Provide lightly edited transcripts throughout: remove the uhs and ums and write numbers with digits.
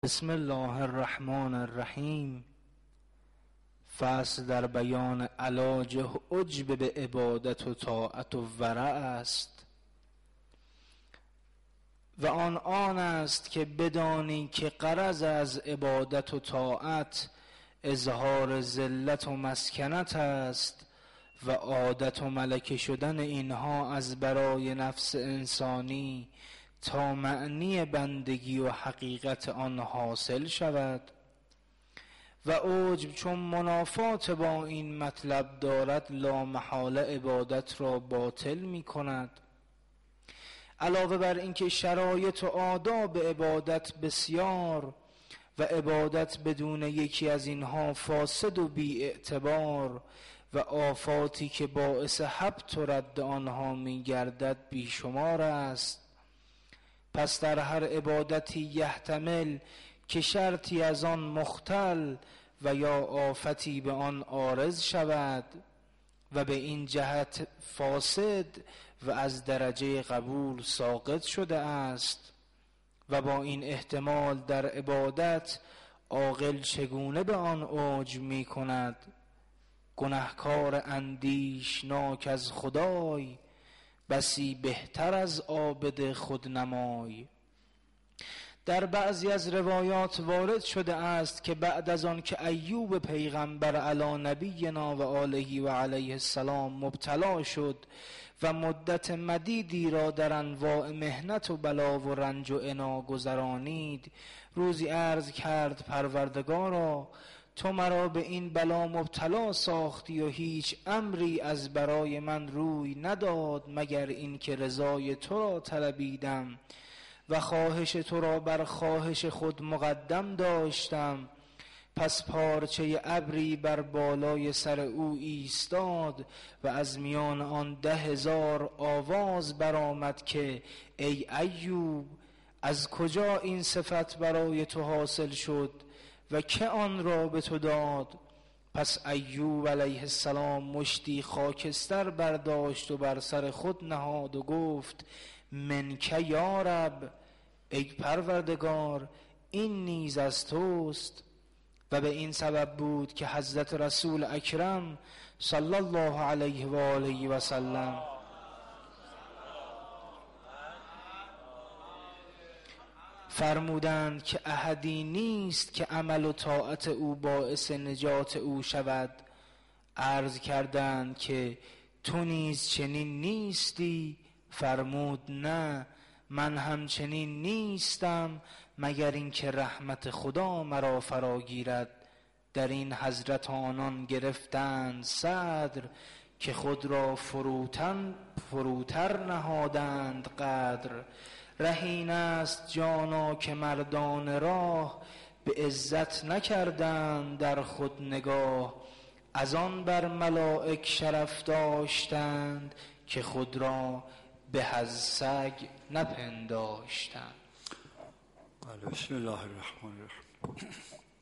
بسم الله الرحمن الرحیم. فصل در بیان علاج عجب به عبادت و طاعت و ورع است و آن است که بدانی که غرض از عبادت و طاعت اظهار ذلت و مسکنت است و عادت و ملکه شدن اینها از برای نفس انسانی تا معنی بندگی و حقیقت آن حاصل شود و عجب چون منافات با این مطلب دارد لا محاله عبادت را باطل می کند. علاوه بر اینکه شرایط و آداب عبادت بسیار و عبادت بدون یکی از اینها فاسد و بی اعتبار و آفاتی که باعث حبط و رد آنها می گردد بیشمار است. پس در هر عبادتی یحتمل که شرطی از آن مختل و یا آفتی به آن عارض شود و به این جهت فاسد و از درجه قبول ساقط شده است و با این احتمال در عبادت عاقل چگونه به آن عجب می کند؟ گنهکار اندیشناک از خدای بسی بهتر از عابد خودنمای. در بعضی از روایات وارد شده است که بعد از آن که ایوب پیغمبر علی نبینا و آله و علیه السلام مبتلا شد و مدت مدیدی را در انواع محنت و بلا و رنج و عنا گذرانید، روزی عرض کرد پروردگارا تو مرا به این بلا مبتلا ساختی و هیچ امری از برای من روی نداد مگر این که رضای تو را طلبیدم و خواهش تو را بر خواهش خود مقدم داشتم. پس پارچه ابری بر بالای سر او ایستاد و از میان آن 10,000 آواز برآمد که ای ایوب از کجا این صفت برای تو حاصل شد و که آن را به تو داد؟ پس ایوب علیه السلام مشتی خاکستر برداشت و بر سر خود نهاد و گفت منک یا رب، ای پروردگار این نیز از توست. و به این سبب بود که حضرت رسول اکرم صلی الله علیه و آله و سلم فرمودند که احدی نیست که عمل و طاعت او باعث نجات او شود. عرض کردند که تو نیز چنین نیستی؟ فرمود نه، من همچنین نیستم مگر اینکه رحمت خدا مرا فرا گیرد. در این حضرت آنان گرفتند صدر که خود را فروتر نهادند قدر. رهین است جانا که مردان راه به عزت نکردند در خود نگاه. از آن بر ملائک شرف داشتند که خود را به از سگ نپنداشتند. بسم الله الرحمن الرحیم.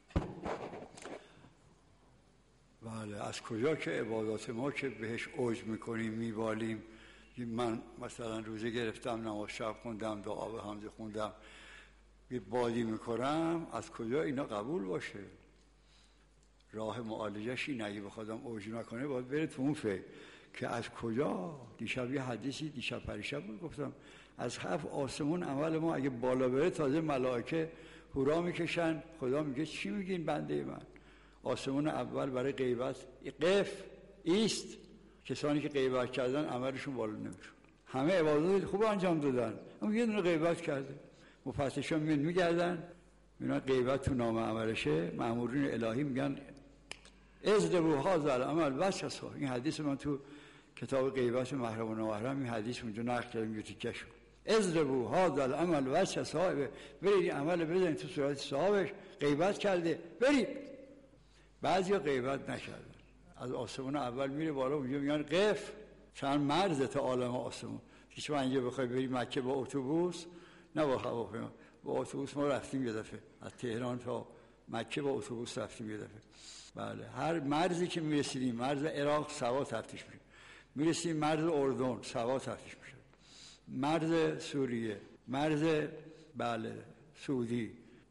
بله، از کجا که عبادات ما که بهش عجب میکنیم میبالیم، من مثلا روزه گرفتم نماز شب خوندم دعا به حمد خوندم یه بادی میکنم، از کجا اینا قبول باشه؟ راه معالجش اینه، اگه بخوادم عجب نکنه باید بره تو اون فکر که از کجا. دیشب یه حدیثی دیشب پریشب بود گفتم از 7 آسمون عمل ما اگه بالا بره تازه ملائکه هورا میکشن، خدا میگه چی میگین بنده من؟ آسمون اول برای غیبت قف ایست، کسانی که غیبت کردن عملشون بالا نمیره. همه عبادات خوب انجام دادن اما یه دونه غیبت کرده، مفتشان میگردن میگن غیبت تو نام عملشه، مأمورین الهی میگن اذربوا هذا العمل وسسا. این حدیث من تو کتاب غیبت محرم و نامحرم این حدیث اونجا نقل کردم یه تیکه شد. اذربوا هذا العمل وسسا، برید عمل بزنید تو صورت صاحبش، غیبت کرده برید. بعضیا غیبت نکردن، از آسمون اول میره بالا اونجا میگن قف، چند مرز تا عالم آسمون. که شما اینجا بخوای بری مکه با اتوبوس نه با هواپیما، با اتوبوس ما رفتیم یه دفعه از تهران تا مکه با اتوبوس رفتیم یه دفعه. بله، هر مرزی که میرسیدیم، مرز عراق سوا تفتیش میشه، میرسیم مرز اردن سوا تفتیش میشه، مرز سوریه، مرز بله سعودی،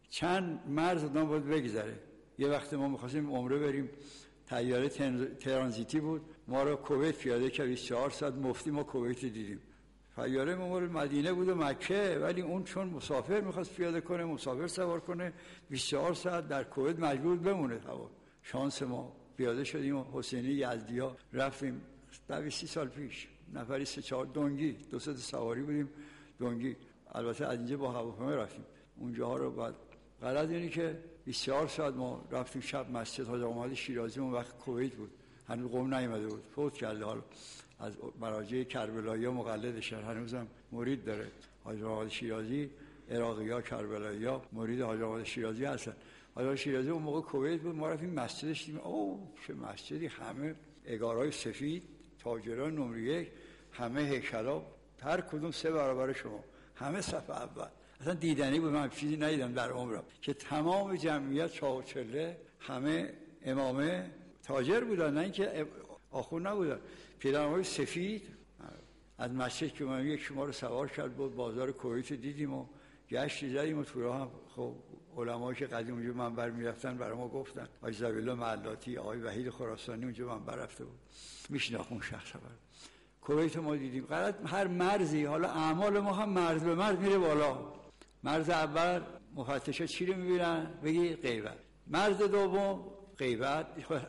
چند مرز آدم باید بگذره. یه وقت ما می‌خواستیم عمره بریم، طیاره ترانزیتی بود، ما رو کویت پیاده کرد 24 ساعت مفتی ما کویت دیدیم. طیاره ما مدینه بود و مکه، ولی اون چون مسافر می‌خواست پیاده کنه، مسافر سوار کنه، 24 ساعت در کویت مجبور بمونه هوا. شانس ما پیاده شدیم و حسینی یزدی‌ها رفتیم 30 سال پیش، نفری 3-4 دونگی، 2 ساعت سواری بودیم دونگی. البته از اینجا با هواپیما رفتیم اونجاها رو. بعد غلط اینه که 24 ساعت ما رفتیم شب مسجد حاج آقا شیرازی، اون وقت کویت بود، هنوز قم نیامده بود، فوت کرده. حالا از مراجع کربلایی‌ها مقلدش، هنوزم مرید داره حاج آقا شیرازی. عراقی‌ها کربلایی‌ها مرید حاج آقا شیرازی هستن. حاج آقا شیرازی اون موقع کویت بود، ما رفتیم مسجدش دیدیم، اوه چه مسجدی، همه عقارای سفید، تاجران نمره 1، همه هیکلا، هر کدوم 3 برابر شما، همه صف اول. اصلا دیدنی بود، من چیزی ندیدم در عمرم که تمام جمعیت چاق و چله، همه امامه تاجر بودن، نه اینکه آخون نبودن، پیرهن‌های سفید. از مسجد که من یک شما رو سوار کرد بود بازار کویت دیدیم و گشتی زدیم و تو راه هم خب علمایی که قدیم اونجا منبر میرفتن برای ما گفتن، حاج ذبیح‌الله معلاتی، آقای وحید خراسانی اونجا منبر رفته بود، میشناخت اون شخص. کویت ما دیدیم. غلط هر مرزی، حالا اعمال ما هم مرز به مرز میره بالا. مرز اول مفتشا چی رو میبینن؟ بگی غیبت. مرز دوم غیبت،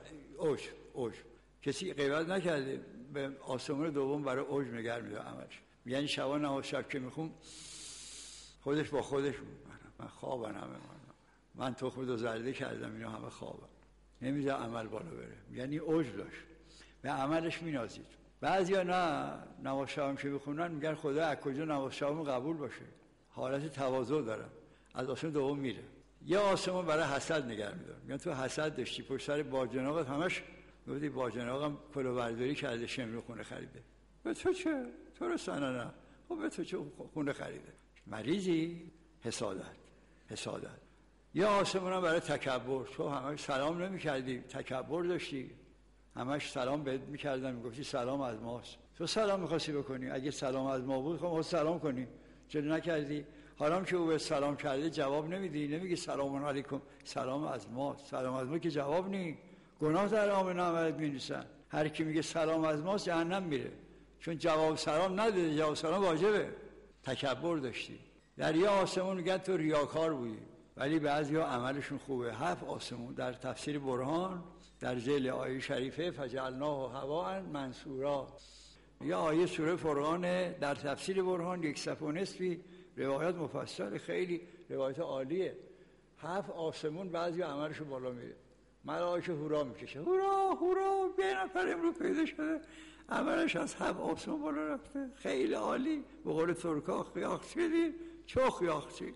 اوج. کسی غیبت نکرده به آسمان دوم برای اوج نگار میده عملش. یعنی شبان نماز شب که میخون خودش با خودش من خوابم، من تخم 2 زرده کردم، اینا همه خوابم، نمیذاره عمل بالا بره. یعنی اوج داشت، به عملش مینازید. بعضیا نه، نماز شبم که میخونن میگن خدا از کجا نماز شبم قبول باشه، حالت تواضع دارن، از آسمان دوم میره. یه آسمان برای حسد نگه میدارن، میگن تو حسد داشتی، پشت سر باجناقت همش گفتی باجناقم کلاهبرداری کرده، شمرو خونه خریده. به تو چه؟ تو رو سنه نه، خب به تو چه خونه خریده؟ مریضی؟ حسادت. یه آسمان هم برای تکبر، تو همش سلام نمی‌کردی، تکبر داشتی، همش سلام بهت می‌کردن، میگفتی سلام از ماست. تو سلام می‌خواستی بکنی، اگه سلام از ما بود خب سلام کنی، چرا نکردی؟ حالا که او به سلام کرده جواب نمیدی، نمیگی سلام علیکم، سلام از ما. سلام از ما که جواب نی، گناه در نام عملت می‌نویسن. هر کی میگه سلام از ماست جهنم میره، چون جواب سلام نداده، جواب سلام واجبه. تکبر داشتی. در یه آسمون میگن تو ریاکار بودی، ولی بعضیا عملشون خوبه. 7 آسمون در تفسیر برهان در ذیل آیه شریفه فجعلناه هواء منصورا، یه آیه سوره فرقان در تفسیر برهان 1 صفحه و نصفی روایت مفصل، خیلی روایت عالیه. 7 آسمون بعضی عملشو بالا میره، ملائکه هورا میکشه، هورا یه نفر امروز پیدا شده عملش از 7 آسمون بالا رفته، خیلی عالی. به قول ترکا خیاخچیدی چخیاخچی.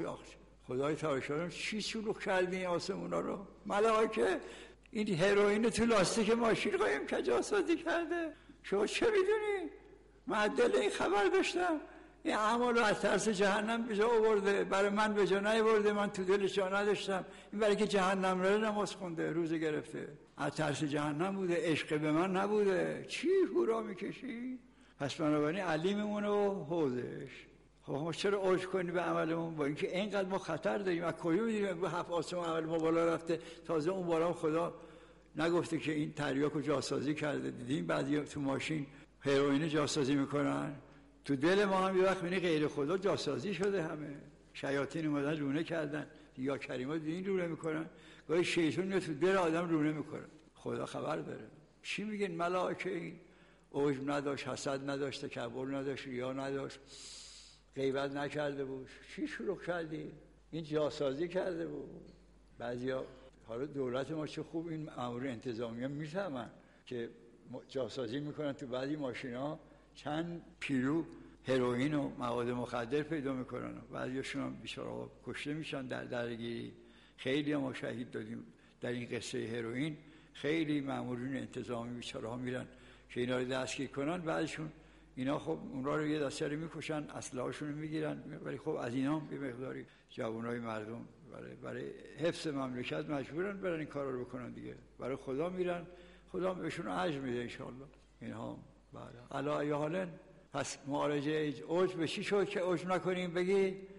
خدای تعالی چی شلوغ کردی این آسمونا رو؟ ملائکه این هروئین تو لاستیک ماشین قایم کجاسازی کرده، شما چه میدونی؟ معدل این خبر داشتم، این اعمال رو از ترس جهنم به جا آورده، برای من به جا نیاورده، من تو دلش جا نداشتم. این برای که جهنم رو نماز خونده، روزه گرفته، از ترس جهنم بوده، عشق به من نبوده. چی هورا میکشی؟ پس بنابراین علیممونه و حوزش. خب ما چرا اوج کنی به عملمون؟ با اینکه اینقدر ما خطر داریم. از کجا میدونیم به 7 آسمان عمل ما بالا رفته؟ تازه اون بالا خدا نگفته که این تریاکو جاسازی کرده. دیدیم بعضی تو ماشین هروئین جاسازی میکنن، تو دل ما هم یه وقت میبینی غیر خدا جاسازی شده، همه شیاطین اومدن رونه کردن، یا کریما دیدین رونه میکنن، گاهی شیطان میاد تو دل آدم رونه میکنه. خدا خبر داره. چی میگن ملائکه؟ این اوج نداشت، حسد نداشت، تکبر نداشت، ریا نداشت، غیبت نکرده بود. چی شروع کردی؟ این جاسازی کرده بود. بعضیا حالا دولت ما چه خوب این امور انتظامیه میفهمن که جاسازی میکنن، تو بعضی ماشینا چند کیلو هروئین و مواد مخدر پیدا میکنن، بعضیاشون هم بیچاره‌ها کشته میشن در درگیری. خیلی ما شهید دادیم در این قصه هروئین. خیلی مامورین انتظامی بیچاره‌ها میرن که اینا رو دستگیر کنن، بعضشون اینا خب اونها رو یه دسته میکشن، اسلحه‌شون رو میگیرن، ولی خب از اینا به مقداری جوانای مردم برای حفظ مملکت مجبورن برن این کارا رو بکنن دیگه. برای خدا میرن، خدا بهشون اجر میده ان شاءالله. اینها بله علی حال. پس معالجه اوج به چی شد که اوج نکنیم؟ بگی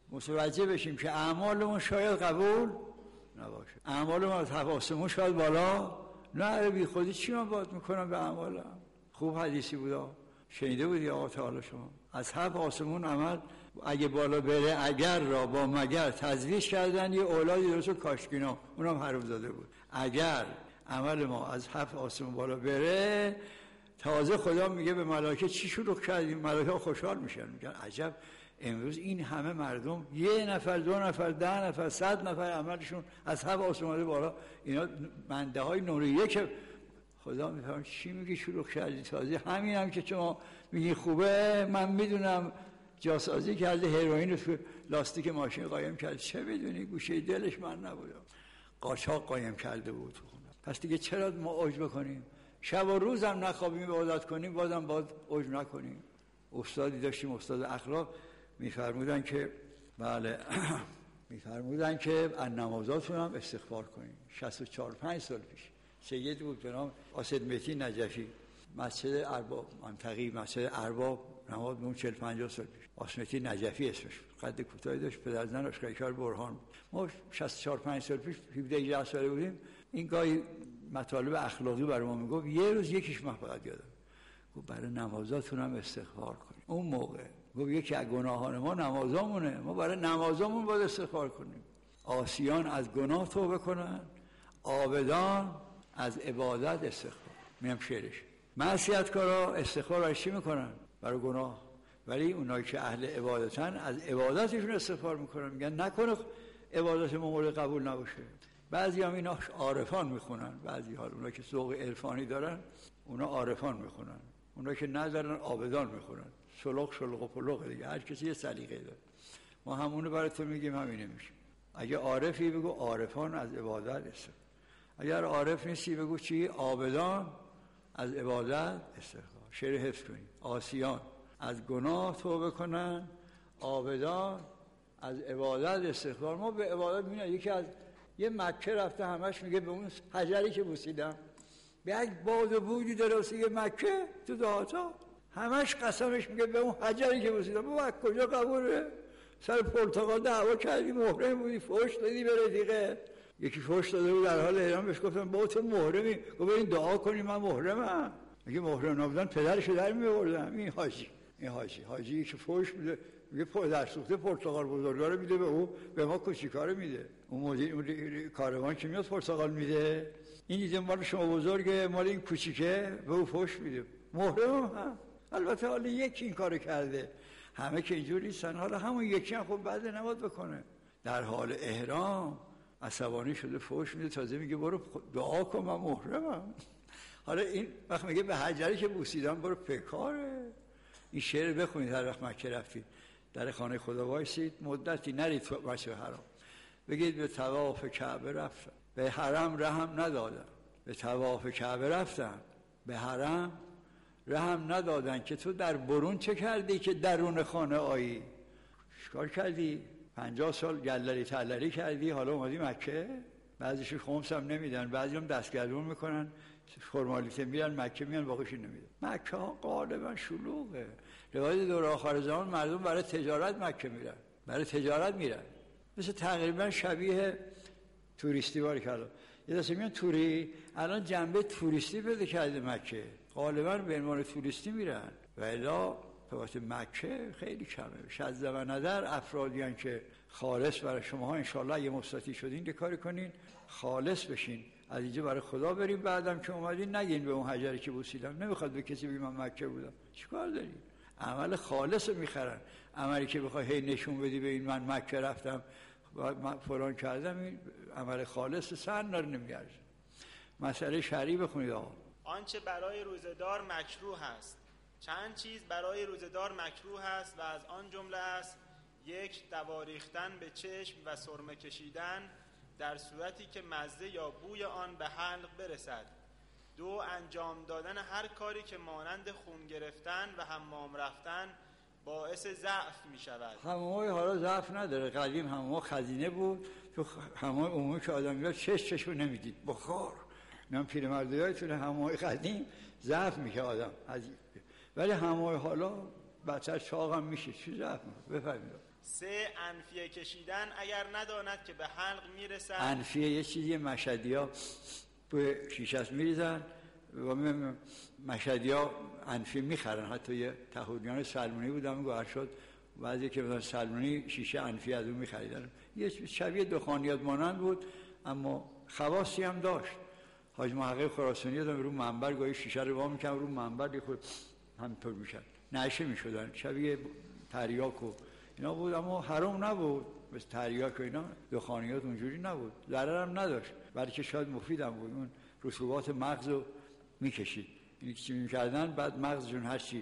متوجه بشیم که اعمالمون شاید قبول نباشه، اعمالمون از هفت آسمون شاید بالا نه، بی خودی چی من باید میکنم به اعمالم؟ خوب حدیثی بودا، شنیده بودی آقا تعالی شما؟ از هفت آسمون عمل اگه بالا بره، اگر را با مگر تزویج کردن یه اولادی درست کاشکینا، اونم حروم زاده بود. اگر عمل ما از هفت آسمون بالا بره، تازه خدا میگه به ملائکه چی شروع کردیم؟ ملائکه خوشحال میشن، میگن عجب امروز این همه مردم، یه نفر، دو نفر، 10 نفر، 100 نفر عملشون از هفت آسمون بالا، اینا منده های نوریه که خدا میفهم چی میگی شروع کردی؟ تازه همین هم که شما میگی خوبه، من میدونم جاسازی کرده، هیروئین رو تو لاستیک ماشین قایم کرد، چه میدونی؟ گوشه دلش من نبودم، قاچاق قایم کرده بود. پس دیگه چرا ما عجب بکنیم؟ شب و روز هم نخوابیم عبادت کنیم، بازم باید عجب نکنیم. استادی داشتیم، استاد اخلاق، میفرمودن که بله میفرمودن که از نمازاتون هم استغفار کنیم. 64-65 سال پیش سید بود به نام اسد مهدی نجفی، مسجد ارباب منطقی، مسجد ارباب نماز اون 40-50 سال پیش. اسد مهدی نجفی اسمش، قد کوتاهی داشت، پدرزن آشکارکار برهان. ما 64-65 سال پیش 17-18 ساله بودیم، این گاهی مطالب اخلاقی برای ما میگفت، یه روز یکیش من فقط یادم گفت برای نمازاتون هم استغفار کنیم. اون موقع گفت یکی از گناهان ما نمازامونه، ما برای نمازامون باید استغفار کنیم. عاصیان از گناه توبه کنن، عابدان از عبادت استغفار. میام شعرش. معصیتکارا استغفار برای چی میکنن؟ برای گناه. ولی اونایی که اهل عبادتن از عبادتشون استغفار میکنن، میگن نکنه عبادت ما مورد قبول نباشه. بعضی هم اینا عارفان میخونن، بعضی ها اونا که ذوق عرفانی دارن اونا عارفان میخونن، اونا که ندارن عابدان میخونن. شلوغ و پلوغ دیگه، هر کسی یه سلیقه داره. ما همونو برای تو میگیم، همینه میشه. اگه عارفی بگو عارفان از عبادت استغفار، اگر عارف نیستی بگو چی؟ عابدان از عبادت استغفار. شعر حفظ کنید. عاصیان از گناه توبه کنن، عابدان از عبادت استغفار. ما به عبادت میبینیم یکی از یه مکه رفته همش میگه به اون حجری که بوسیدم، به یک باد و بودی داره واسه یه مکه تو دهاتا، همش قسمش میگه به اون حجری که بوسیدم. بابا کجا قبوله؟ سر پرتقال دعوا کردی، محرم بودی، فحش دادی به رفیقه. یکی فحش داده بود در حال احرام، بهش گفتم بابا تو محرمی، گفت بریم دعا کنیم من محرمم. میگه محرم نبودن پدرشو در میآوردم. این حاجی که فحش میده، میگه پدر سوخته پرتقال بزرگا رو میده به او، به ما کوچیکا رو میده. اون مدیر اون کاروان که میاد پرتقال میده، این دیگه مال شما بزرگه، مال این کوچیکه به او فحش میده. محرم هم البته حالا یکی این کارو کرده، همه که اینجوری نیستن، حالا همون یکی هم خب بعد نماز بکنه. در حال احرام عصبانی شده فحش میده، تازه میگه برو دعا کن من محرمم. حالا این وقت میگه به حجری که بوسیدم برو پکاره. این شعر بخونید هر وقت مکه رفتید، در خانه خدا وایسید مدتی، نرید تو مسجد حرام، بگید به طواف کعبه رفتم به حرم رحم ندادن، به طواف کعبه رفتم به حرم رحم ندادن، که تو در برون چه کردی که درون خانه آیی؟ چیکار کردی؟ 50 سال گلری تلری کردی، حالا اومدی مکه؟ بعضیش خمس هم نمیدن، بعضی هم دستگردون میکنن، فرمالیته میرن مکه، میان باقیش نمیدن. مکه ها غالبا شلوغه. روایت دور آخر زمان مردم برای تجارت مکه میرن، برای تجارت میرن، مثل تقریبا شبیه توریستی. باری کلا یه دسته میان توری، الان جنبه توریستی پیدا کرده مکه، غالبا به عنوان توریستی میرن. و الا وقت مکه خیلی کمه. شذ و ندر افرادی هستند که خالص برای شما ها انشالله اگه مستطیع شدین یه کاری کنین خالص بشین، از اینجا برای خدا بریم، بعدم که اومدین نگین به اون حجری که بوسیدم. نمیخواد به کسی بگی من مکه بودم، چیکار داری؟ عمل خالص رو میخرن. عملی که بخوای هی نشون بدی به این من مکه رفتم من فلان کردم، این عمل خالص سر نمیارزه. مسئله شرعی بخونید آقا. آنچه برای روزه‌دار مکروه است. چند چیز برای روزه‌دار مکروه است و از آن جمله است: 1. دوا ریختن به چشم و سرمه کشیدن در صورتی که مزه یا بوی آن به حلق برسد. 2. انجام دادن هر کاری که مانند خون گرفتن و حمام رفتن باعث ضعف می شود. حمام حالا ضعف نداره، قدیم حمام خزینه بود، تو حمام عمومی که آدم میاد چشمو نمیدید، بخار. من پیرمردایتون حمام قدیم ضعف میشه آدم، ولی حمام حالا بچه چاق هم میشه، چی ضعف میشه؟ بفرمایید. 3 انفیه کشیدن اگر نداند که به حلق میرسد. انفیه یه چیزی مشهدی‌ها به شیشه میریزن و مشهدی‌ها انفیه میخرن. حتی یه تهوریان سلمونی بودم گوهر شد بعضی که بودن سلمونی شیشه انفیه از اون میخریدن. یه شبیه دخانیات مانند بود اما خواصی هم داشت. حاج محقق خراسانی دادم رو منبر گاهی شیشه رو وا می‌کردن رو منبر یه خود همینطور میشد نعشه میشدن شبیه تریاک و اینا بود اما حرام نبود مثل تریاک و اینا. دخانیات اونجوری نبود ضرر هم نداشت بلکه شاید مفید هم بود. اون رسوبات مغز رو میکشید. این چی میکردن بعد مغزشون هر چی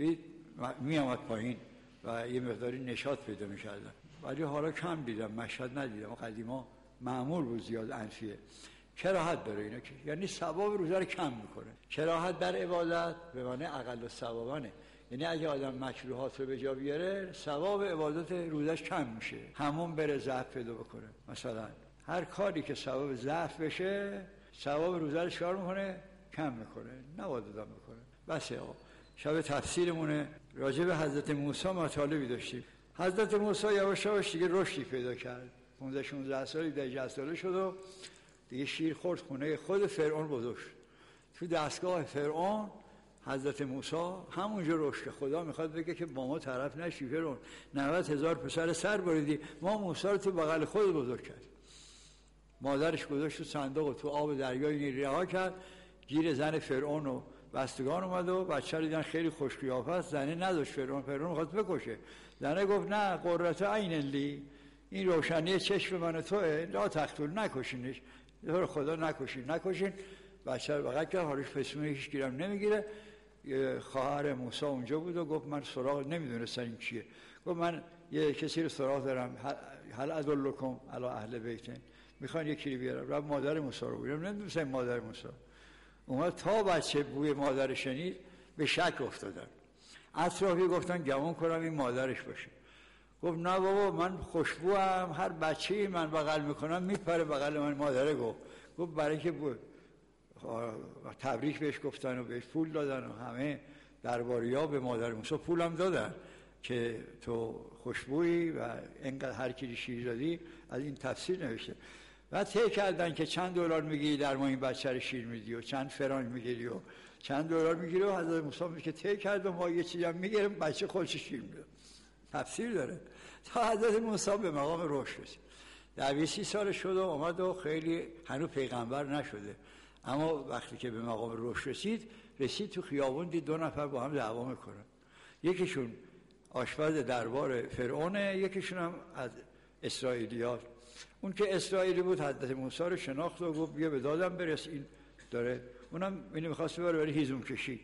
میامد پایین و یه مقداری نشاط پیدا میکردن. ولی حالا کم دیدم مشهد ندیدم. قدیما معمول بود زیاد انفیه. کراهت داره اینا که یعنی ثواب روزه رو کم میکنه. کراهت در عبادت به معنی اقل الثوابانه. یعنی اگه آدم مکروهات رو به جا بیاره ثواب عبادت روزش کم میشه. همون بره ضعف پیدا بکنه. مثلا هر کاری که سبب ضعف بشه ثواب روزه رو چکار میکنه؟ کم میکنه. نباید آدم بکنه. بس آقا شب تفسیرمونه راجع به حضرت موسی مطالبی داشتیم. حضرت موسی یواش یواش دیگه رشدی پیدا کرد. 15 16 سال 18 ساله شد و دیگه شیر خورد خونه خود فرعون بزرگ شد. تو دستگاه فرعون حضرت موسی همونجا رشد که خدا میخواد بگه که با ما طرف نشی فرعون 90,000 پسر سر بریدی ما موسی رو تو بغل خود بزرگ کرد. مادرش گذاشت تو صندوق و تو آب دریای نیل رها کرد. گیر زن فرعون و بستگان اومد و بچه رو دیدن خیلی خوش قیافه است. زنه نداشت فرعون میخواد بکشه. زنه گفت نه قرة عین لی این روشنی چشم من و توئه لا تقتل نکشینش تو خدا نکشین. بچه رو بغل کرد حالش پسونه هیچ گیرم نمیگیره. خواهر موسی اونجا بود و گفت من سراغ نمیدونستن این چیه. گفت من یه کسی رو سراغ دارم هل ادلکم علی اهل بیتین میخوان یکی رو بیارم. رفت مادر موسی رو بیارم نمیدونستن مادر موسی اومد تا بچه بوی مادر شنید به شک افتادن. اطرافی گفتن گمان کنم این مادرش باشه. گفت نه بابا من خوشبوام هر بچه‌ای من بغل میکنم میپره بغل من. مادره گفت برای که تبریک بهش گفتن و بهش پول دادن و همه درباریا به مادر موسی پولم دادن که تو خوشبویی و اینقدر هر کی شیر دادی. از این تفسیر نوشته. بعد طی کردن که چند دلار میگیری در ما این بچه رو شیر میدی و چند فرانک میگیری و چند دلار میگیری و حضرت موسی میگه که طی کرد و ما یه چیزی هم میگیریم بچه خودش شیر میده. تفسیر داره. تا حضرت موسی به مقام رشد رسید. 30 سال شد و اومد و خیلی هنوز پیغمبر نشده اما وقتی که به مقام رشد رسید تو خیابون دید 2 نفر با هم دعوا میکنن. یکیشون آشپز دربار فرعونه یکیشون هم از اسرائیلیات. اون که اسرائیلی بود حضرت موسی رو شناخت و گفت بیا به دادم برس این داره. اونم اینو می‌خواست ببره برای هیزم کشی.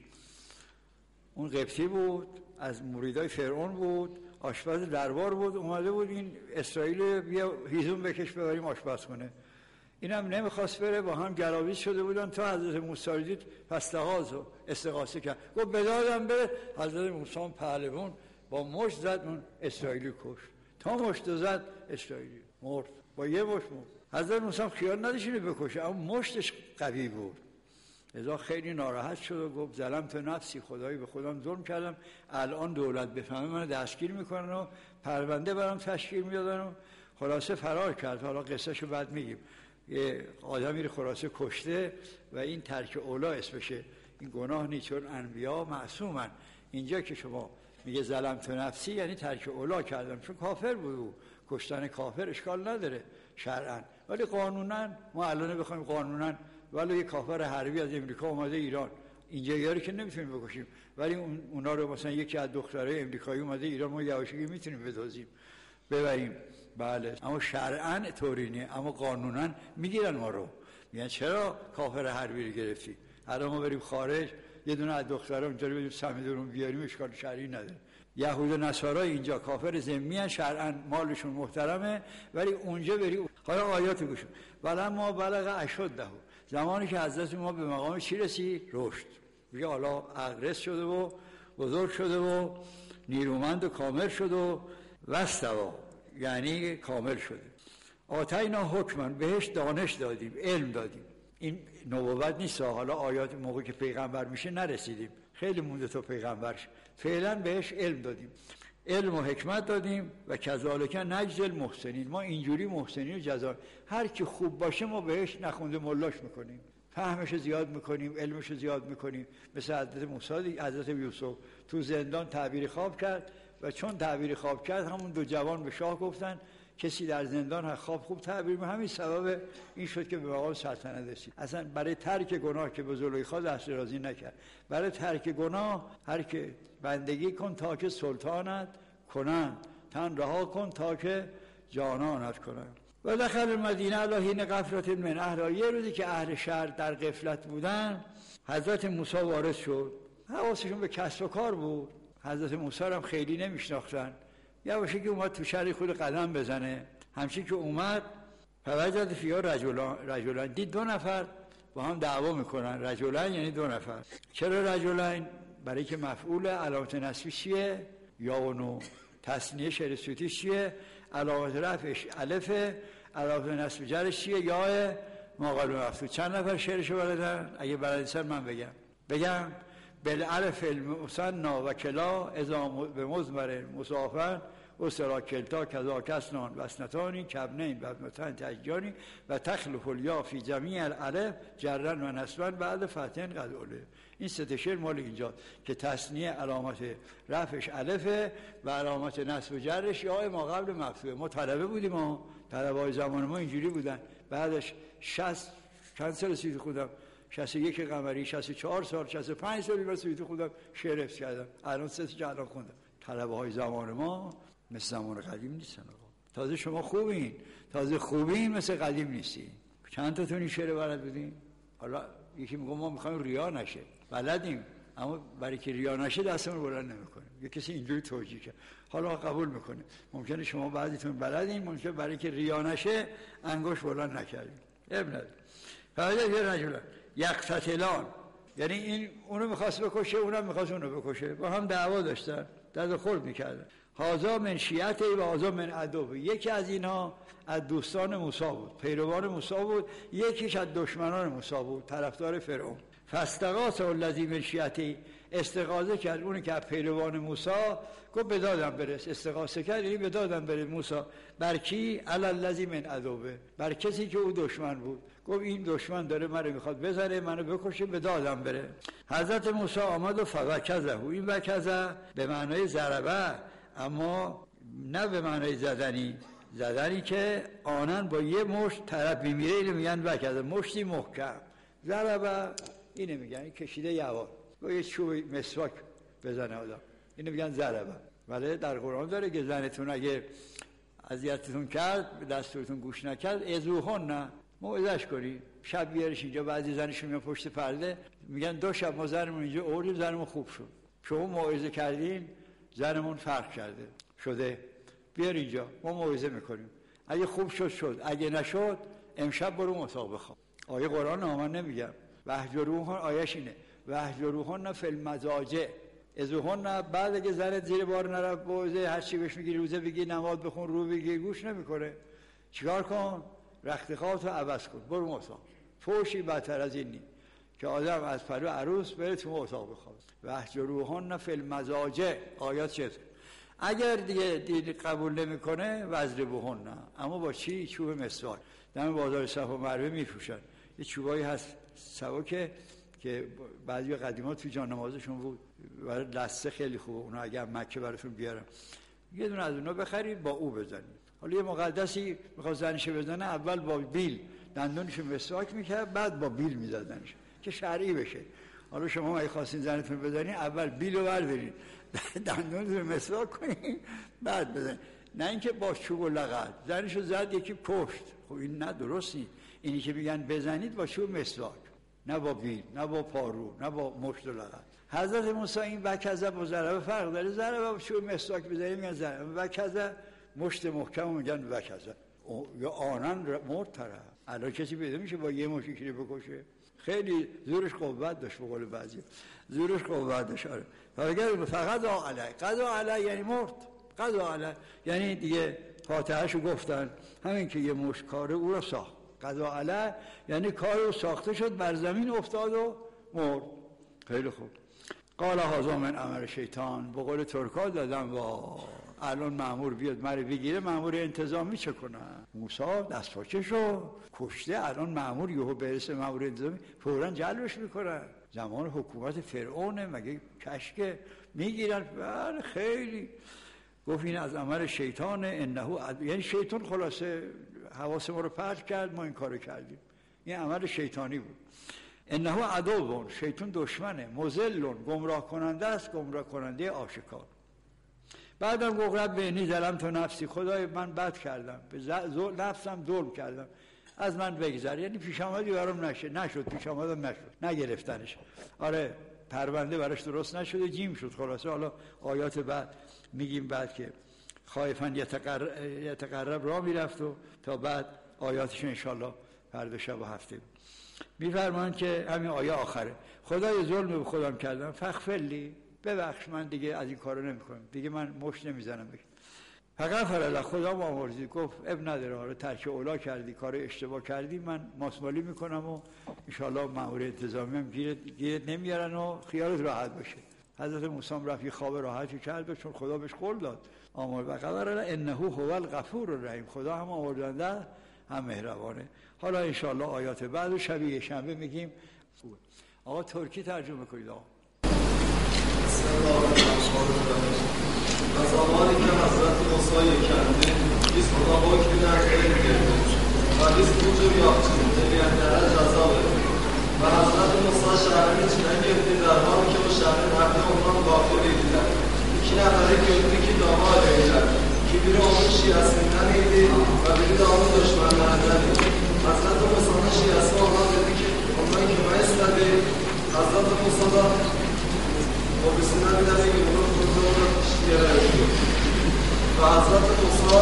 اون قبطی بود از مریدای فرعون بود آشپز دربار بود اومده بود این اسرائیل بیا هیزم بکش ببریم آشپزخونه. اینم نمیخواست بره با هم گلاویز شده بودن تا حضرت موسی دید پس لحاظ و استغاثه کرد گفت به دادم بره. حضرت موسی پهلوان با مشت زد اون اسرائیلی کشت. تا مشت زد اسرائیلی مرد با یه مشت مرد. حضرت موسی خیال نداشت اینو بکشه اما مشتش قوی بود. لذا خیلی ناراحت شد و گفت ظلمت نفسی خدایی به خودم ظلم کردم. الان دولت بفهمه من دستگیر میکنن و پرونده برام تشکیل میدادن و خلاصه فرار کرد. حالا قصهشو بعد میگیم. یه آدمی رو خلاصه کشته و این ترک اولا اسمشه. این گناه نیست چون انبیا معصومن. اینجا که شما میگه ظلمت نفسی یعنی ترک اولا کردم چون کافر بود. کشتن کافر اشکال نداره شرعاً ولی قانونا ما الان بخوایم قانونا ولی یه کافر حربی از امریکا اومده ایران اینجا یاری که نمیتونیم بکشیم ولی اونا رو مثلا یکی از دخترای امریکایی اومده ایران ما یواشکی میتونیم بدوزیم ببریم. بله اما شرعاً طوری نیست اما قانونا میگیرن ما رو. میگن چرا کافر حربی رو گرفتی؟ الان ما بریم خارج یه دونه از دخترا اونجا رو بریم سمیدون بیاریم اشکال شرعی نداره. یهود و نصارا اینجا کافر ذمی ان شرعاً مالشون محترمه ولی اونجا بری. حالا آیات گوش بل ما بلغ اشده زمانی که حضرت ما به مقام چی رسید؟ رشد. میگه حالا اغرس شده و بزرگ شده و نیرومند و کامل شده و وستوا یعنی کامل شده. آتینا حکمن بهش دانش دادیم علم دادیم. این نبوت نیست حالا آیات موقعی که پیغمبر میشه نرسیدیم خیلی مونده تا پیغمبر شه. فعلا بهش علم دادیم. علم و حکمت دادیم و کذالک نجزی المحسنین، ما اینجوری محسنین رو جزا، هر کی خوب باشه ما بهش نخونده ملاش میکنیم، فهمش زیاد میکنیم، علمش زیاد میکنیم. مثل حضرت موسی، حضرت یوسف تو زندان تعبیر خواب کرد و چون تعبیر خواب کرد همون دو جوان به شاه گفتن کسی در زندان خواب خوب تعبیر می‌کنه، همین سبب این شد که به مقام سلطنت رسید. اصلا برای ترک گناه که به زلیخا دست رازی نکرد، برای ترک گناه هر که بندگی کن تا که سلطانت کنند، تن رها کن تا که جانانت کنند. و دخل المدینه علی حین غفلة من اهلها، یه روزی که اهل شهر در غفلت بودن حضرت موسی وارد شد، حواسشون به کسب و کار بود، حضرت موسی هم خیلی نمیشناختن، یواشکی که اومد تو شهر خود قدم بزنه، همچین که اومد فوجد فیها رجلان، دید دو نفر با هم دعوا میکنن. رجلان یعنی دو نفر. چرا رجلان؟ برای که مفعول علامت نصبی چیه؟ یا و نون. تثنیه شعر صوتی چیه؟ علامت رفعش الفه، علامت نصب جرش چیه؟ یا ما قبل مفتوح. چند نفر شعرشو بلدن؟ اگه بلدیسن من بگم بالالف المثنى و کلا اذا بمضمر مسافر و سرا کلتا کذا کسنان و اسنتانی کبنین و ابنتان تججانی و تخلف الیا فی جمیع الالف جرن و نصبن بعد فتحین قد اوله. این سه شعر مال اینجا که تثنیه علامت رفعش الفه و علامت نصب جرش یا ما قبل مفتوحه. ما طلبه بودیم، ما طلبه‌های زمان ما اینجوری بودن. بعدش 60 چند سال رسید خودم 61 قمری، 64 سال، 65 سال رسید خودم شعر حفظ کردم. الان 3 تا الان خوندم. طلبه‌های زمان ما مثل زمان قدیم نیستن آقا. تازه شما خوبین، تازه خوبین، مثل قدیم نیستین. چند تاتون این شعر بلد بودین؟ حالا یکی میگه ما میخوایم ریا نشه. بلدیم، اما برای که ریا نشه دستمون بلند نمیکنیم. یه کسی اینجوری توجیه کرد، حالا قبول میکنه. ممکنه شما بعضیتون بلدین، ممکنه برای که ریا نشه انگشت بلند نکردین. ابن فقط یه رجل یقتتلان، یعنی این اونو میخواست بکشه، اونم میخواست اونو بکشه، با هم دعوا داشتن، دست خورد میکردن. هازا من شیعته و هازا من عدو. یکی از اینها از دوستان موسی بود، پیروان موسی بود، یکیش از دشمنان موسی بود، طرفدار فرعون. فاستغاث الذی من شیعته، استغاثه کرد اون که از پیروان موسی، گفت به دادم برس. استغاثه کرد یعنی به دادم برس موسی. بر کی؟ علی الذی من عدوه، بر کسی که او دشمن بود. گفت این دشمن داره منو میخواد بزنه، منو بکشه، به دادم بره. حضرت موسی آمد و فوکزه. این وکزه به معنای ضربه، اما نه به معنای زدنی که آنن با یه مشت طرف میمیره، اینو میگن وکزه، مشتی محکم. ضربه اینو میگن کشیده یوار، با یه چوب مسواک بزنه آدم، اینو میگن ضربه. ولی در قرآن داره که زنتون اگه اذیتتون کرد، دستورتون گوش نکرد، ازوهن نه موعظه‌اش کنی. شب بیارش اینجا، بعضی زنشون میان پشت پرده میگن 2 شب ما زنمون اینجا اوردیم، زنمون خوب شد. شما موعظه کردین زنمون فرق کرده شده، بیار اینجا ما موعظه میکنیم. اگه خوب شد، اگه نشد امشب برو اتاق بخواب. آیه قرآن من نمیگم. وهجروهن آیه‌ش اینه، وهجروهن فی المضاجع. ازوهن بعد اگه زنت زیر بار نرفت، موعظه هر چی بهش میگی، روزه بگی، نماز بخون، رو بگی، گوش نمیکنه، چیکار کن؟ رخت خوابتو عوض کن، برو اتاق. فوشی بدتر از این نیست که آدم از پلو عروس بره تو اتاق بخوابه. وهجروهن فی المضاجع. آیات چه؟ اگر دیگه دین قبول نمیکنه وضربوهن، اما با چی؟ چوب مسواک. دم بازار صفا و مروه میفروشن یه چوبایی هست سبکه که بعضی قدیما تو جان نمازشون بود، برای لسه خیلی خوبه. اونا اگر مکه براتون بیارم یه دونه از اونا بخرید، با او بزنید. حالا یه مقدسی میخواد زنش بزنه، اول با بیل دندونش مسواک میکرد، بعد با بیل میزدنش که شرعی بشه. حالا شما اگه خواستین زنتون بزنید، اول بیل رو بردارید، دندونتون مسواک کنید، بعد بزنید. نه اینکه با چوب و لغت زنشو زد یکی پشت. خب این نه درست نیست. اینی که میگن بزنید با چوب مسواک، نه با بیل، نه با پارو، نه با مشت و لغت. حضرت موسی این وکزه با ضربه فرق داره. ضربه با چوب مسواک بزنید میگن ضربه، وکزه مشت محکم میگن وکزه. یا آنن مرد طرف. الان کسی پیدا میشه با یه مشت کلی بکشه؟ خیلی زورش قوت داشت، به قول بعضی زورش قوت داشت. فقط قضا علی یعنی مرد. قضا علی یعنی دیگه فاتحه‌شو گفتن، همین که یه مشت کاره او رو ساخت. قضا علی یعنی کار رو ساخته شد، بر زمین افتاد و مرد. خیلی خوب. قال هذا من عمل شیطان. به قول ترکا دادم و الان مأمور بیاد مرا بگیره، مأمور انتظامی چه کنن؟ موسی دست پاچه شو کشته، الان مأمور یهو برسه مأمور انتظامی فوراً جلبش میکنن. زمان حکومت فرعون مگه کشک میگیرن؟ بله خیلی. گفت این از عمل شیطان انه یعنی شیطان خلاصه حواس ما رو پرت کرد، ما این کارو کردیم. این عمل شیطانی بود. انه عدو، شیطان دشمنه، مضل، گمراه کننده است، گمراه کننده آشکار. بعدم گفت رب انی ظلمت نفسی، خدای من بد کردم، به نفسم ظلم کردم، از من بگذر. یعنی پیش آمدی برام نشد، پیش آمدم نشد، نگرفتنش. آره پرونده براش درست نشده، جیم شد. خلاصه حالا آیات بعد میگیم بعد که خائفاً یتقرب راه میرفت و تا بعد آیاتش انشالله فردا شب و هفته میفرمان که همین آیه آخره. خدای ظلم به خودم کردم فغفرلی، ببخش من دیگه از این کارو نمیکنم، دیگه من مشت نمیزنم بگم. فقط فرلا خدا مامورزی گفت اب نداره، حالا ترک اولا کردی، کار اشتباه کردی، من ماسمالی میکنم و انشالله مأمور انتظامی هم گیرت نمیارن و خیالت راحت باشه. حضرت موسی رفت خواب راحتی کرد چون خدا بهش قول داد آمر و قدر انه هو الغفور الرحیم، خدا هم آوردنده هم مهربانه. حالا انشالله آیات بعد و شب شنبه میگیم. آقا ترکی ترجمه کنید. آقا و زمانی که حضرت موسی یکنده بیست خدا حکمی در خیلی گرده و بیست بوجه بیاقچین نمیاندره جزا بده و حضرت موسی شهرین چنان گرده در حالی که او شهرین حقی اونان باقی دیدن iki nefere gördü ki dava arayacak ki biri onun şiasinden idi ve biri de onun düşmanlarından idi. Hazreti Musa'nın şiası ondan dedi ki ondan kime istedi? Hazreti Musa da ofisinden bir tane gibi bunu kurduğunu yere yapıyor. Ve Hazreti Musa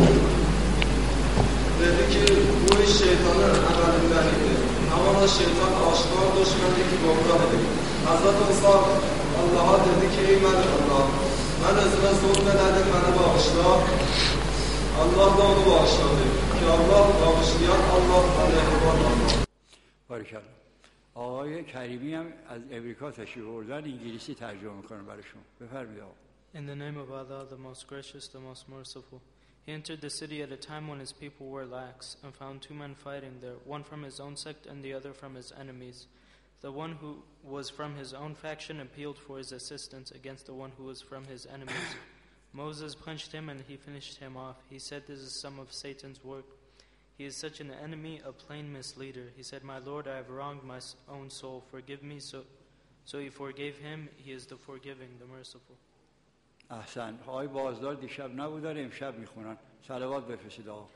dedi ki bu iş şeytanın amelinden idi. Ama o şeytan aşkar düşmanı ki gomrah idi. Hazreti Musa Allah'a dedi ki ey Melik Allah, ben özüme zulmededim, beni bağışla. Allah da onu bağışladı. Ki Allah bağışlayan Allah ve mehriban Allah. باریکالله. آقای کریمی هم از امریکا تشریف آوردن، انگلیسی ترجمه میکنه براشون. بفرمایید آقا. In the name of Allah, the most gracious, the most merciful. He entered the city at a time when his people were lax, and found two men fighting there, one from his own sect and the other from his enemies. The one who was from his own faction appealed for his assistance against the one who was from his enemies. Moses punched him and he finished him off. He said, "This is some of Satan's work. He is such an enemy, a plain misleader." He said, "My Lord, I have wronged my own soul. Forgive me." So he forgave him. He is the forgiving, the merciful. احسن. آقای بازدار دیشب نبودن، امشب میخونن. صلوات بفرستید آقا.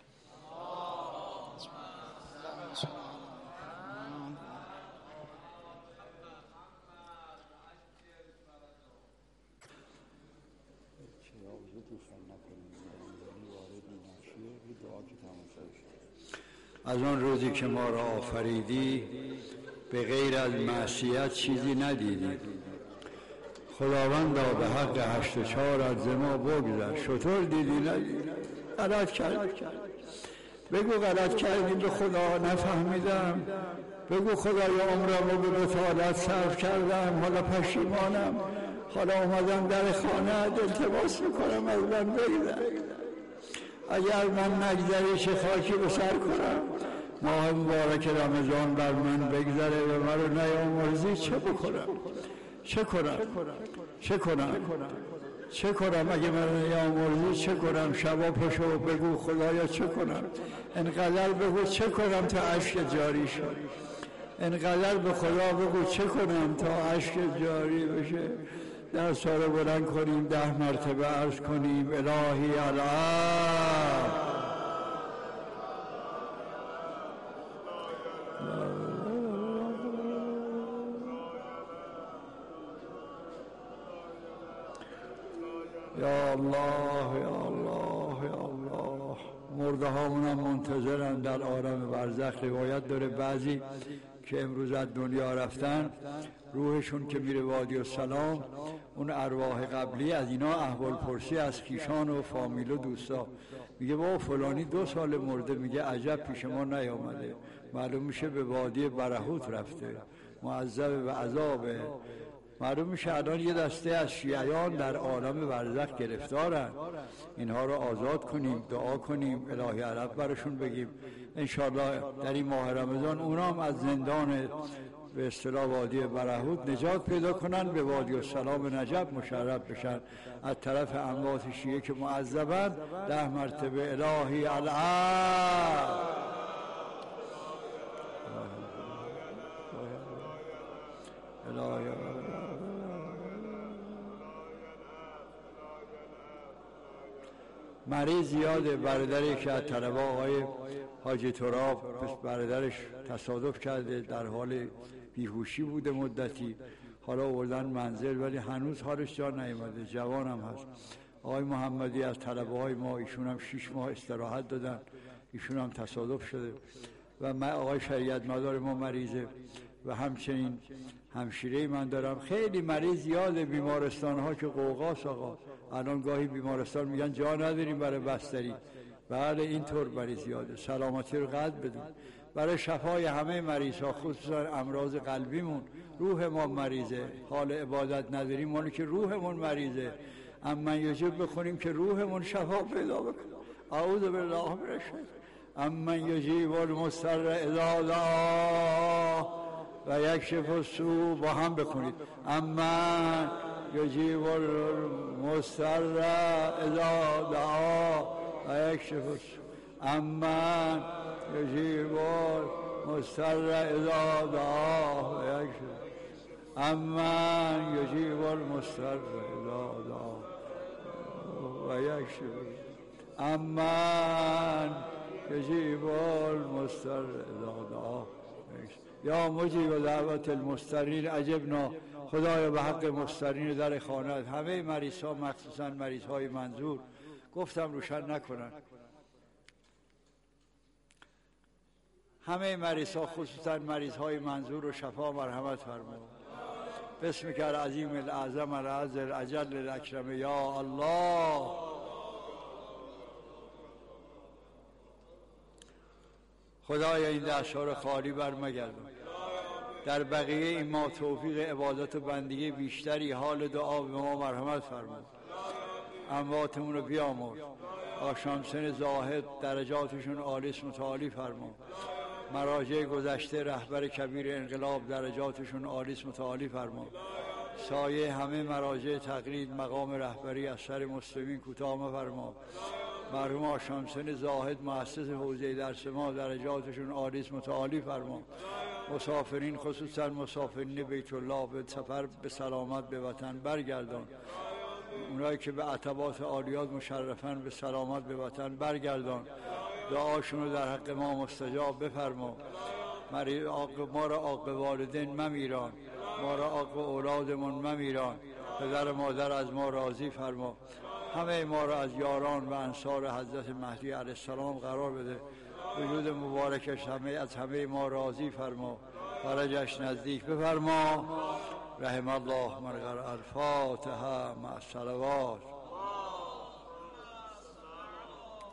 از آن روزی که ما را آفریدی به غیر از معصیت چیزی ندیدی. خداوندا به حق 84 از ما بگذر. شطور دیدی ندیدی؟ غلط کرد. بگو غلط کردیم به خدا، نفهمیدم. بگو خدایا عمرمو به بطالت صرف کردم، حالا پشیمانم، حالا اومدم در خانه التماس میکنم از من بگذر. اگر من نگذری چه خاکی به سر کنم. ماه مبارک رمضان بر من بگذره و من رو نیامرزی چه بکنم؟ چه کنم اگه من رو نیامرزی چه کنم؟ شبا پشو بگو خدایا چه کنم؟ انقدر بگو چه کنم تا اشک جاری شد. انقدر به خدا بگو چه کنم تا اشک جاری بشه. دست رو بلند کنیم 10 مرتبه عرض کنیم الهی العب. یا الله یا الله یا الله. مرده هامون هم منتظرن در عالم برزخ. روایت داره بعضی که امروز از دنیا رفتن روحشون که میره وادی السلام، اون ارواح قبلی از اینا احوال پرسی از خیشان و فامیل و دوستا. میگه بابا فلانی 2 سال مرده. میگه عجب پیش ما نیامده. معلوم میشه به وادی برهوت رفته، معذب و عذابه. معلوم میشه الان یه دسته از شیعیان در عالم برزخ گرفتارن، اینها رو آزاد کنیم، دعا کنیم، الهی عرب برشون بگیم انشالله در این ماه رمضان اونام از زندان به اصطلاح وادی برهوت نجات پیدا کنن، به وادی السلام نجف مشرف بشن از طرف اموات شیعه که معذبن 10 مرتبه الهی العب. مریض زیاده. برادری که از طلبه آقای حاجی تراب برادرش تصادف کرده، در حال بیهوشی بوده مدتی، حالا آوردن منزل ولی هنوز حالش جا نیامده، جوان هم هست. آقای محمدی از طلبه های ما، ایشون هم 6 ماه استراحت دادن، ایشون هم تصادف شده و آقای شریعت مدار ما مریضه و همچنین همشیره من دارم. خیلی مریض زیاده، بیمارستان ها که قوقاست آقا، الان گاهی بیمارستان میگن جا نداریم برای بستری. بله اینطور مریض زیاده، سلامتی رو قدر بدون برای شفای همه مریض ها، خصوصا امراض قلبیمون. روح ما مریضه، حال عبادت نداریم مالی که روحمون مریضه. اما یجب بخونیم که روحمون شفا پیدا بکنه. اعوذ بالله من الشیطان. اما یجیب المضطر اذا دعا و یکشف السوء. با هم بخونید. اما یجیب المضطر اذا دعا و یکشف السوء. اما یجیب المضطر اذا دعا و یکشف. اما یجیب المضطر اذا دعا و یکشف. اما یجیب المضطر اذا دعا. یا مجیب دعوت المضطرین عجبنا. خدایا به حق مضطرین در خانه‌ات، همه مریض ها مخصوصا مریض های منظور، گفتم روشن نکنن، همه مریض ها خصوصا مریض های منظور و شفا مرحمت فرما. بسمک العظیم الاعظم العز الاجل الاکرم یا الله. خدایا این دست‌ها رو خالی برمگردون. در بقیه این ما توفیق عبادت و بندگی بیشتری، حال دعا به ما مرحمت فرما. امواتمون رو بیامرز. آشامسن زاهد درجاتشون عالیس متعالی فرما. مراجع گذشته رهبر کبیر انقلاب درجاتشون عالیس متعالی فرما. سایه همه مراجع تقلید مقام رهبری از سر مسلمین کوتاه مفرما. مرحوم آشامسن زاهد مؤسس حوزه درس ما درجاتشون عالیس متعالی فرما. مسافرین خصوصا مسافرین بیت الله به سفر به سلامت به وطن برگردان. اونایی که به عتبات عالیات مشرفن به سلامت به وطن برگردان. دعاشون رو در حق ما مستجاب بفرما. ما را عاق والدین ممیران، ما را عاق اولادمون ممیران. پدر مادر از ما راضی فرما. همه ما را از یاران و انصار حضرت مهدی علیه السلام قرار بده. وجود مبارکش از همه ما راضی فرما. فرجش نزدیک بفرما. رحم الله من قرأ الفاتحه مع الصلوات.